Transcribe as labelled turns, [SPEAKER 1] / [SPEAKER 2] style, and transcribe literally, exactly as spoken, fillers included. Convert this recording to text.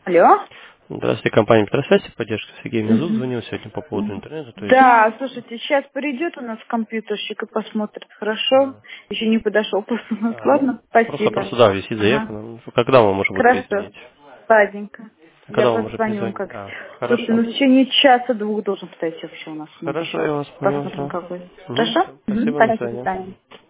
[SPEAKER 1] Алло?
[SPEAKER 2] Здравствуйте, компания Петросвязь, поддержка. Сергей меня зовут, звонил сегодня по поводу интернета. То есть,
[SPEAKER 1] Да, слушайте, сейчас придет у нас компьютерщик и посмотрит, хорошо?
[SPEAKER 2] а,
[SPEAKER 1] Еще не подошел просто у нас,
[SPEAKER 2] а, ну,
[SPEAKER 1] ладно?
[SPEAKER 2] просто,
[SPEAKER 1] Спасибо.
[SPEAKER 2] просто, да, висит заявка.
[SPEAKER 1] Ага.
[SPEAKER 2] Ну, когда мы можем будет
[SPEAKER 1] Хорошо.
[SPEAKER 2] перезвонить?
[SPEAKER 1] Ладненько.
[SPEAKER 2] А
[SPEAKER 1] Я
[SPEAKER 2] когда мы можем
[SPEAKER 1] позвоню вам
[SPEAKER 2] перезвонить?
[SPEAKER 1] как.
[SPEAKER 2] А,
[SPEAKER 1] Слушайте, ну
[SPEAKER 2] хорошо.
[SPEAKER 1] в течение часа-двух должен подойти вообще у нас. Мы
[SPEAKER 2] Хорошо,
[SPEAKER 1] сейчас
[SPEAKER 2] я вас понял.
[SPEAKER 1] посмотрим,
[SPEAKER 2] Все.
[SPEAKER 1] какой.
[SPEAKER 2] Угу,
[SPEAKER 1] Хорошо? Угу.
[SPEAKER 2] спасибо, до
[SPEAKER 1] Спасибо, до
[SPEAKER 2] свидания.
[SPEAKER 1] свидания.